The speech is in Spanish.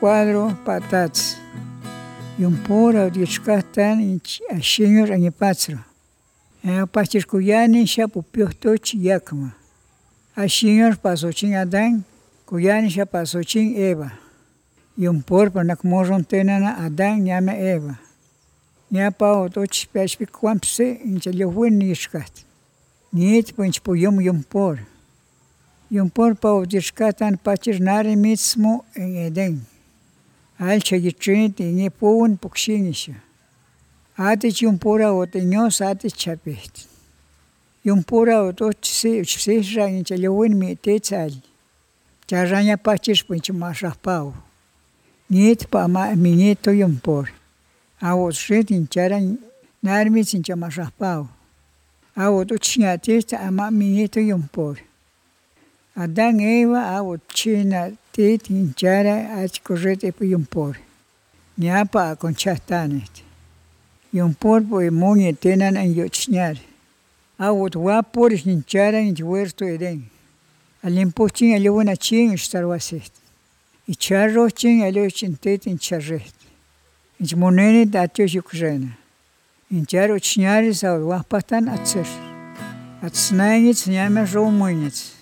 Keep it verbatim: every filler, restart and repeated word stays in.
cuadro patats. Yumpur audichkahtan ashinyor añipatro. Pachirkuyani shapu piuhtuch yakma. Ashinyor pasochin Adán, kuyani sha pasochin Eva. Yumpur panakmorron tenana Adán llama Eva. Ñapa otoch pechpikuampse inchalyohuin nishkat. Niet pinchpuyum yumpur. Yumpur pa audichkahtan pachirnari mismo en Edén. Alcha yitrinit y puun pukshinisha. Atich yumpura oteños atich chapit. Yumpura otoch si uchsisra inchalowin mi tetzal. Charraña pachis pinchmasapau. Niet pa ma mi nieto yumpur. Awot shit incharan narmis inchamasapau. Awot uchñatista ama mi nieto yumpur. Adán Eva awot china tit hinchara ach correte pu yumpur. Ñapa conchastanit. Yumpur pu muñe tenan en yochñar. Awot wapur hinchara en huerto Edén. Alimpuchin alewuna chin estarwasit. Y charro chin alewchin tit in charret. Ich moneni datyo yukrena. In charo chñaris awot wapatan atzer. Atsnainits ñama romuñits.